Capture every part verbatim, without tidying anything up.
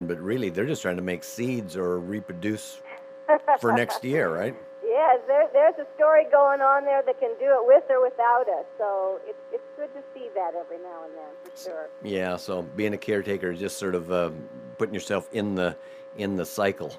but really they're just trying to make seeds or reproduce for next year, right? Yes, there, there's a story going on there that can do it with or without us. So it's it's good to see that every now and then, for sure. Yeah, so being a caretaker is just sort of uh, putting yourself in the in the cycle.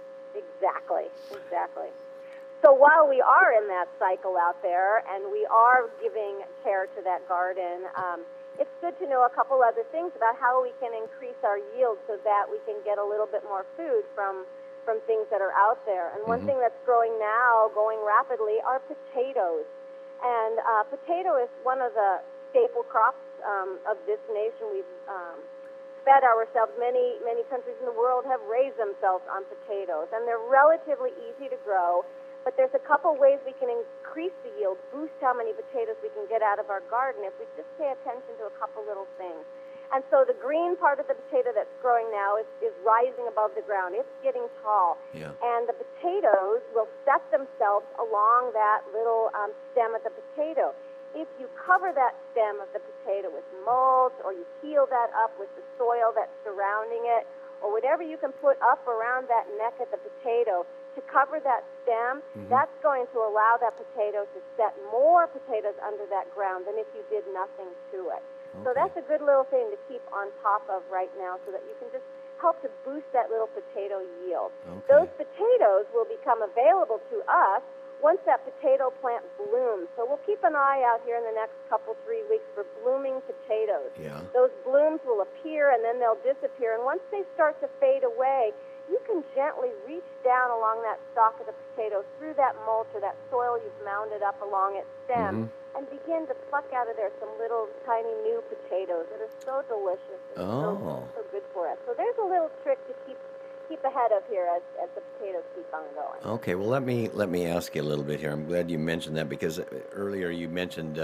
Exactly, exactly. So while we are in that cycle out there and we are giving care to that garden, um, it's good to know a couple other things about how we can increase our yield so that we can get a little bit more food from from things that are out there. And one Mhm. thing that's growing now, going rapidly, are potatoes. And uh, potato is one of the staple crops um, of this nation. We've um, fed ourselves. Many, many countries in the world have raised themselves on potatoes. And they're relatively easy to grow. But there's a couple ways we can increase the yield, boost how many potatoes we can get out of our garden if we just pay attention to a couple little things. And so the green part of the potato that's growing now is, is rising above the ground. It's getting tall. Yeah. And the potatoes will set themselves along that little um, stem of the potato. If you cover that stem of the potato with mulch, or you heel that up with the soil that's surrounding it, or whatever you can put up around that neck of the potato to cover that stem, Mhm. that's going to allow that potato to set more potatoes under that ground than if you did nothing to it. So Okay. that's a good little thing to keep on top of right now so that you can just help to boost that little potato yield. Okay. Those potatoes will become available to us once that potato plant blooms. So we'll keep an eye out here in the next couple, three weeks for blooming potatoes. Yeah. Those blooms will appear and then they'll disappear. And once they start to fade away, you can gently reach down along that stalk of the potato through that mulch or that soil you've mounded up along its stem Mhm. and begin to pluck out of there some little tiny new potatoes that are so delicious and Oh. so, so good for us. So there's a little trick to keep keep ahead of here as, as the potatoes keep on going. Okay, well let me let me ask you a little bit here. I'm glad you mentioned that because earlier you mentioned